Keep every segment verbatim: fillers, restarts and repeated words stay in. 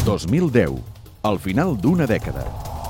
dos mil deu, al final d'una dècada.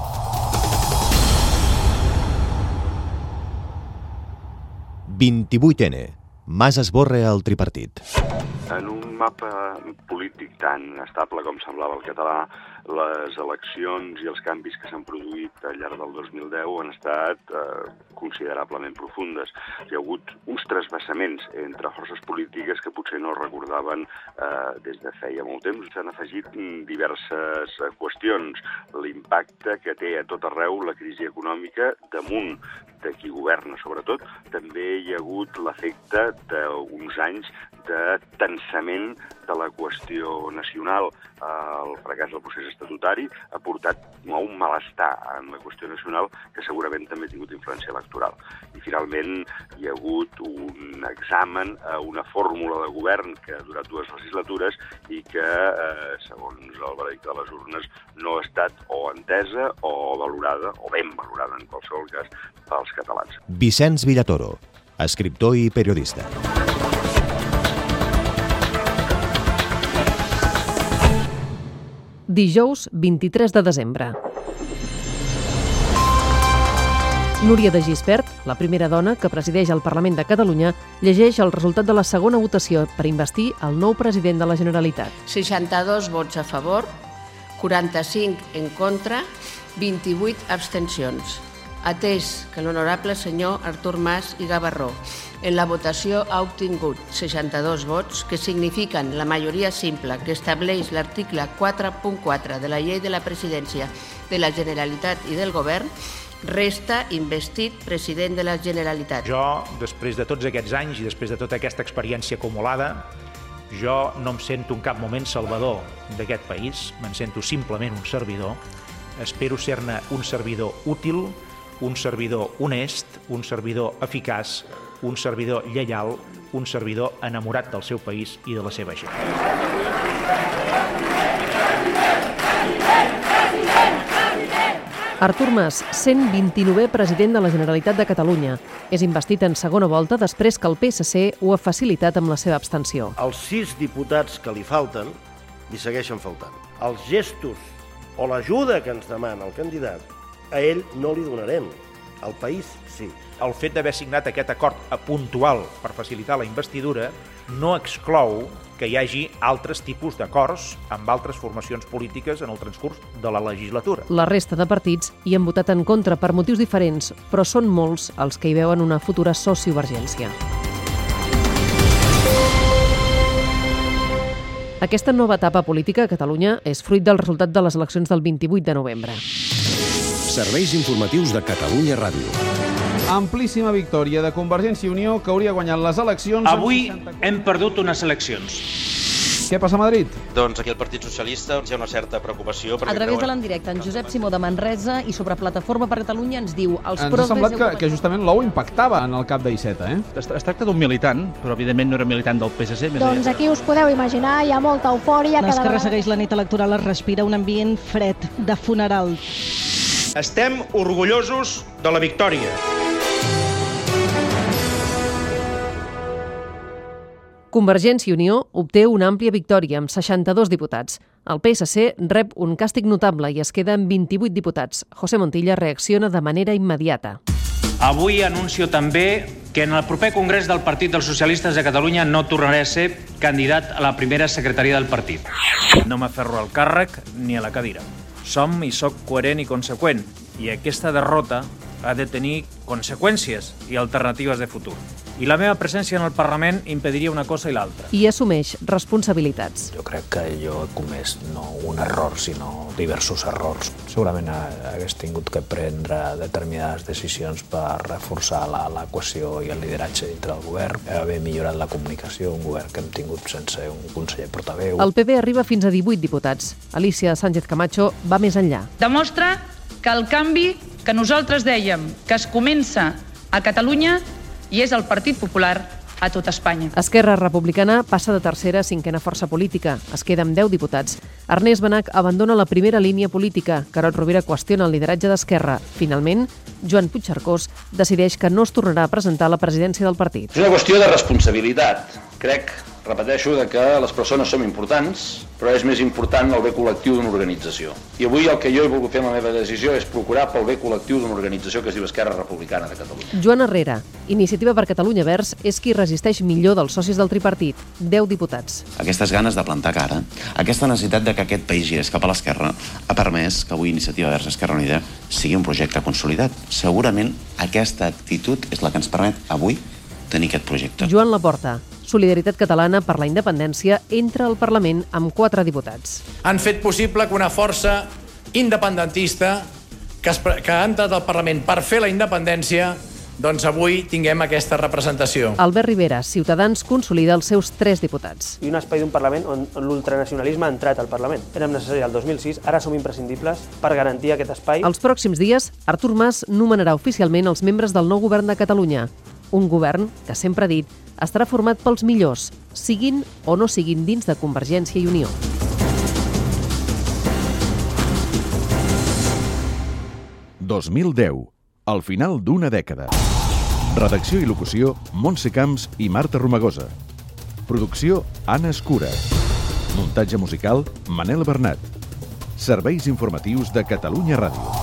vint-i-vuit ene. Mas esborra el tripartit. En un mapa polític tan estable com semblava el català, les eleccions i els canvis que s'han produït al llarg del dos mil deu han estat eh, considerablement profundes. Hi ha hagut uns trasbassaments entre forces polítiques que potser no recordaven eh, des de feia molt temps. S'han afegit diverses qüestions. L'impacte que té a tot arreu la crisi econòmica damunt de qui governa, sobretot. També hi ha hagut l'efecte d'uns anys de tensament de la qüestió nacional. El fracàs del procés estatutari ha portat a un malestar en la qüestió nacional que segurament també ha tingut influència electoral. I finalment hi ha hagut un examen a una fórmula de govern que ha durat dues legislatures i que, eh, segons el veredicte de les urnes, no ha estat o entesa o valorada, o ben valorada en qualsevol cas, pels catalans. Vicenç Villatoro, escriptor i periodista. Dijous, vint-i-tres de desembre. Núria de Gispert, la primera dona que presideix el Parlament de Catalunya, llegeix el resultat de la segona votació per investir el nou president de la Generalitat. seixanta-dos vots a favor, quaranta-cinc en contra, vint-i-vuit abstencions. Atès que l'honorable senyor Artur Mas i Gavarró en la votació ha obtingut seixanta-dos vots, que signifiquen la majoria simple que estableix l'article quatre punt quatre de la Llei de la Presidència de la Generalitat i del Govern, resta investit president de la Generalitat. Jo, després de tots aquests anys i després de tota aquesta experiència acumulada, jo no em sento en cap moment salvador d'aquest país, me'n sento simplement un servidor. Espero ser-ne un servidor útil, un servidor honest, un servidor eficaç, un servidor lleial, un servidor enamorat del seu país i de la seva gent. Artur Mas, cent vint-i-novè president de la Generalitat de Catalunya. És investit en segona volta després que el P S C ho ha facilitat amb la seva abstenció. Els sis diputats que li falten, li segueixen faltant. Els gestos o l'ajuda que ens demana el candidat, a ell no li donarem. Al país, sí. El fet d'haver signat aquest acord puntual per facilitar la investidura no exclou que hi hagi altres tipus d'acords amb altres formacions polítiques en el transcurs de la legislatura. La resta de partits hi han votat en contra per motius diferents, però són molts els que hi veuen una futura sociovergència. Aquesta nova etapa política a Catalunya és fruit del resultat de les eleccions del vint-i-vuit de novembre. Serveis informatius de Catalunya Ràdio. Amplíssima victòria de Convergència i Unió, que hauria guanyat les eleccions... Avui hem perdut unes eleccions. Què passa a Madrid? Doncs aquí al Partit Socialista hi ha una certa preocupació. A través de l'endirecte, en Josep Simó de Manresa i sobre Plataforma per Catalunya ens diu... Els ens ha semblat que, que justament l'ou impactava en el cap d'Iceta, eh? Es, es tracta d'un militant, però evidentment no era militant del P S C. Doncs aquí us podeu imaginar, hi ha molta eufòria. L'Esquerra segueix la nit electoral, es respira un ambient fred de funeral. Estem orgullosos de la victòria. Convergència i Unió obté una àmplia victòria amb seixanta-dos diputats. El P S C rep un càstig notable i es queda amb vint-i-vuit diputats. José Montilla reacciona de manera immediata. Avui anuncio també que en el proper Congrés del Partit dels Socialistes de Catalunya no tornaré a ser candidat a la primera secretaria del partit. No m'aferro al càrrec ni a la cadira. Som i soc coherent i conseqüent, i aquesta derrota ha de tenir conseqüències i alternatives de futur. I la meva presència en el Parlament impediria una cosa i l'altra. I assumeix responsabilitats. Jo crec que jo he comès no un error, sinó diversos errors. Segurament hagués tingut que prendre determinades decisions per reforçar la, la cohesió i el lideratge dintre del govern, haver millorat la comunicació, un govern que hem tingut sense un conseller portaveu. El P B arriba fins a divuit diputats. Alicia Sánchez Camacho va més enllà. Demostra que el canvi que nosaltres dèiem que es comença a Catalunya i és el Partit Popular a tot Espanya. Esquerra Republicana passa de tercera a cinquena força política. Es queda amb deu diputats. Ernest Benach abandona la primera línia política. Carod Rovira qüestiona el lideratge d'Esquerra. Finalment, Joan Puigcercós decideix que no es tornarà a presentar a la presidència del partit. És una qüestió de responsabilitat. Crec Repeteixo de que les persones som importants, però és més important el bé col·lectiu d'una organització. I avui el que jo he volgut fer amb la meva decisió és procurar pel bé col·lectiu d'una organització que es diu Esquerra Republicana de Catalunya. Joan Herrera, Iniciativa per Catalunya Verds, és qui resisteix millor dels socis del tripartit, deu diputats. Aquestes ganes de plantar cara, aquesta necessitat de que aquest país girés cap a l'esquerra, ha permès que avui Iniciativa Verds Esquerra Unida sigui un projecte consolidat. Segurament aquesta actitud és la que ens permet avui tenir aquest projecte. Joan Laporta, Solidaritat Catalana per la Independència, entra al Parlament amb quatre diputats. Han fet possible que una força independentista que, es, que ha entrat al Parlament per fer la independència, doncs avui tinguem aquesta representació. Albert Rivera, Ciutadans, consolida els seus tres diputats. I un espai d'un Parlament on, on l'ultranacionalisme ha entrat al Parlament. Érem necessaris el dos mil sis, ara som imprescindibles per garantir aquest espai. Els pròxims dies, Artur Mas nomenarà oficialment els membres del nou govern de Catalunya. Un govern que, sempre ha dit, estarà format pels millors, siguin o no siguin dins de Convergència i Unió. dos mil deu, al final d'una dècada. Redacció i locució, Montse Camps i Marta Romagosa. Producció, Anna Escura. Muntatge musical, Manel Bernat. Serveis informatius de Catalunya Ràdio.